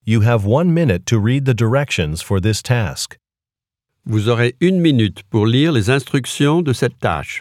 You have 1 minute to read the directions for this task. Vous aurez 1 minute pour lire les instructions de cette tâche.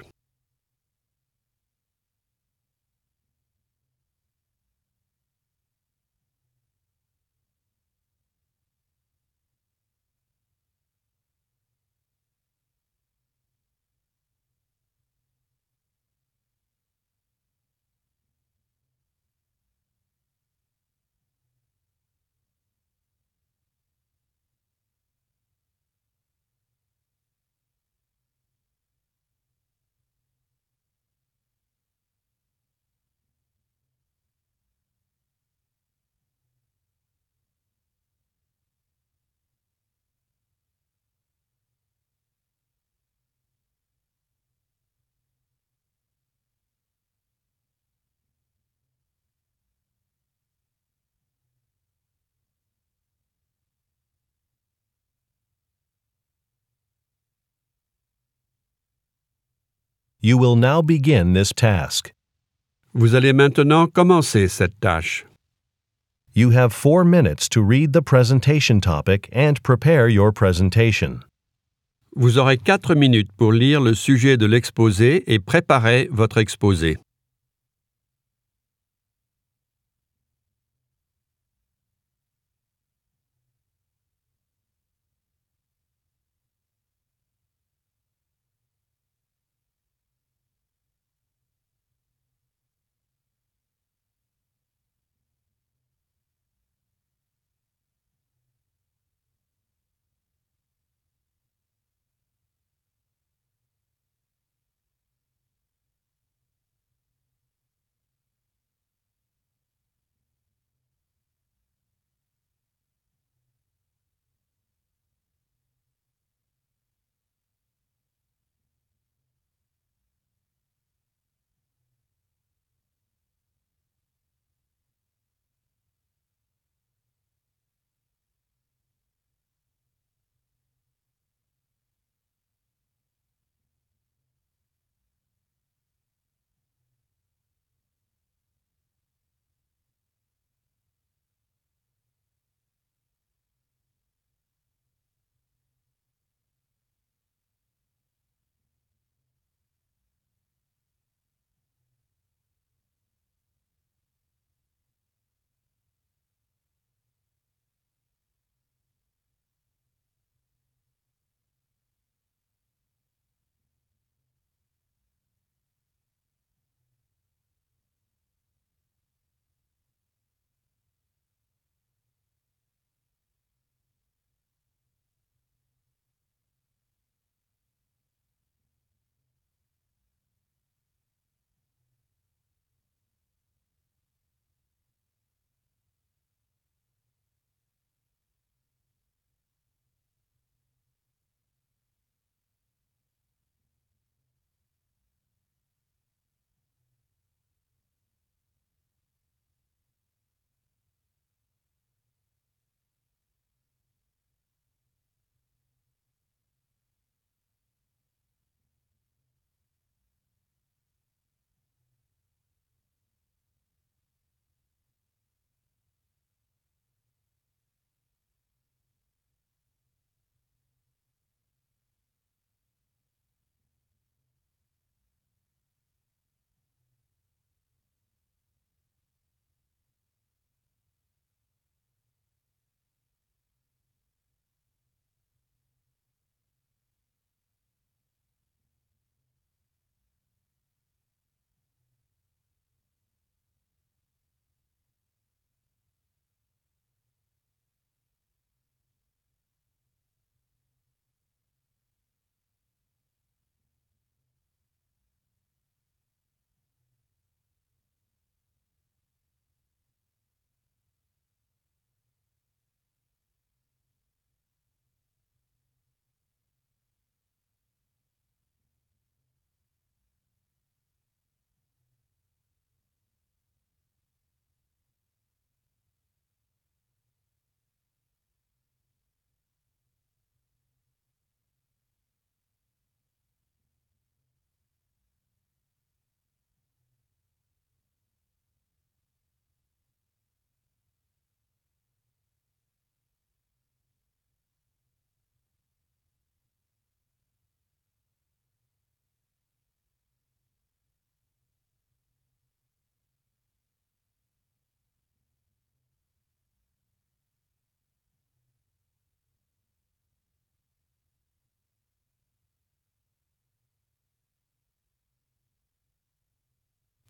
You will now begin this task. Vous allez maintenant commencer cette tâche. You have 4 minutes to read the presentation topic and prepare your presentation. Vous aurez 4 minutes pour lire le sujet de l'exposé et préparer votre exposé.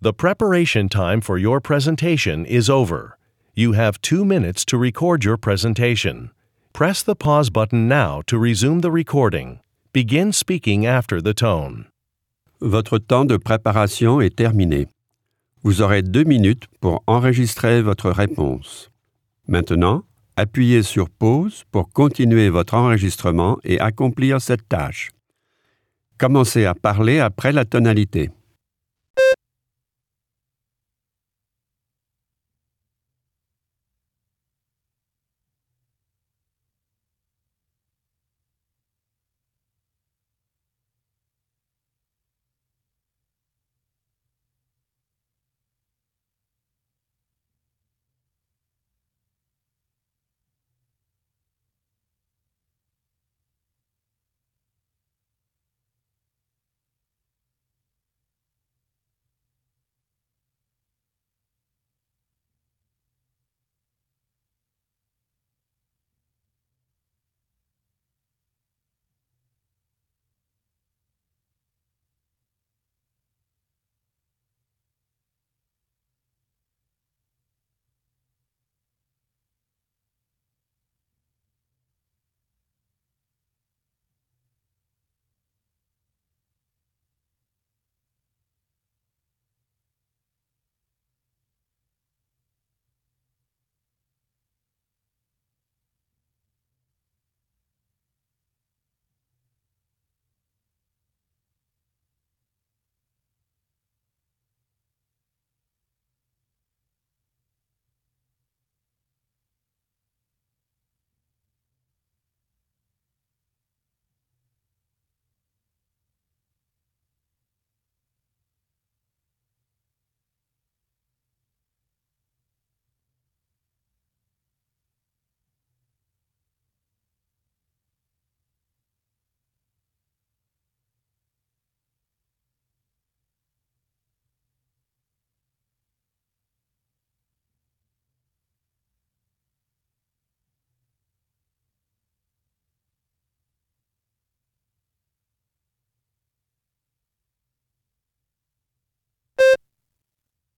The preparation time for your presentation is over. You have 2 minutes to record your presentation. Press the pause button now to resume the recording. Begin speaking after the tone. Votre temps de préparation est terminé. Vous aurez 2 minutes pour enregistrer votre réponse. Maintenant, appuyez sur pause pour continuer votre enregistrement et accomplir cette tâche. Commencez à parler après la tonalité.